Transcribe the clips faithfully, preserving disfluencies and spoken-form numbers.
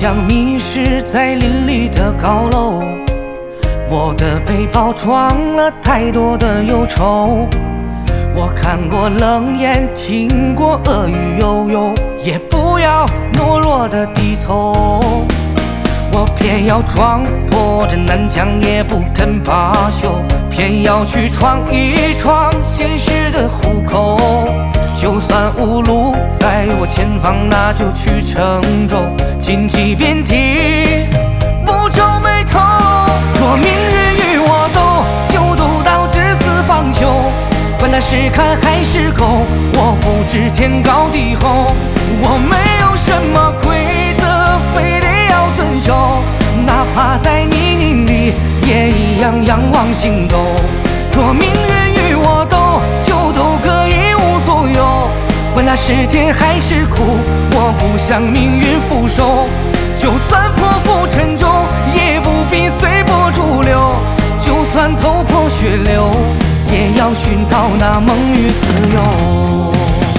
像迷失在林里的高楼，我的背包装了太多的忧愁。我看过冷眼，听过恶语悠悠，也不要懦弱的低头。我偏要撞破这南墙，也不肯罢休，偏要去闯一闯现实的虎口。就算无路在我前方，那就去乘舟，荆棘遍地，不皱眉头。若命运与我斗，就斗到至死方休。管他是砍还是扣，我不知天高地厚。我没有什么规则，非得要遵守，哪怕在泥泞里，也一样仰望星斗。若命运与我斗，就斗个一无所有。管他是甜还是苦，我不向命运负手。就算破釜沉舟，也不必随波逐流。就算头破血流，也要寻到那梦与自由。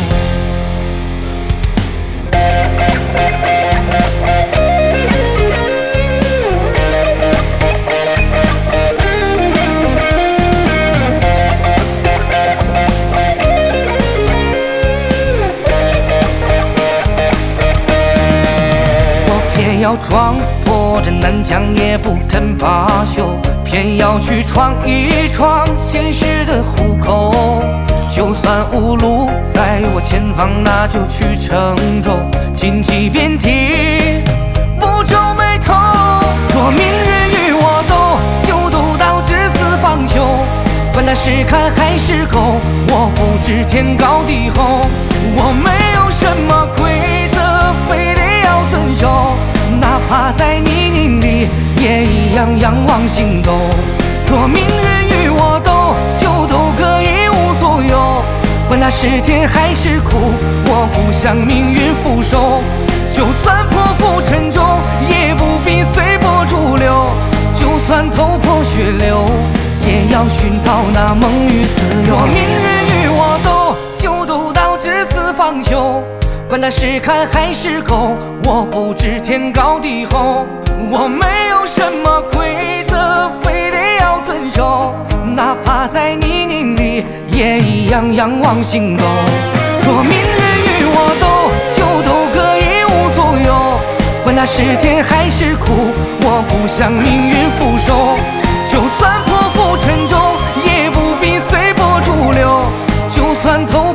偏要撞破这南墙，也不肯罢休，偏要去闯一闯现实的虎口。就算无路在我前方，那就去乘舟，荆棘遍地，不皱眉头。若命运与我斗，就斗到至死方休。管他是砍还是扣，我不知天高地厚。我没有什么规则，非得要遵守，哪怕在泥泞里，也一样仰望星斗。若命运与我斗，就斗个一无所有。管他是甜还是苦，我不向命运负手。就算破釜沉舟，也不必随波逐流。就算头破血流，也要寻到那梦与自由。若命运与我斗，就斗到至死方休。管他是砍还是扣，我不知天高地厚。我没有什么规则，非得要遵守，哪怕在泥泞里，也一样仰望星斗。若命运与我斗，就斗个一无所有。管他是甜还是苦，我不向命运负手。就算破釜沉舟，也不必随波逐流。就算头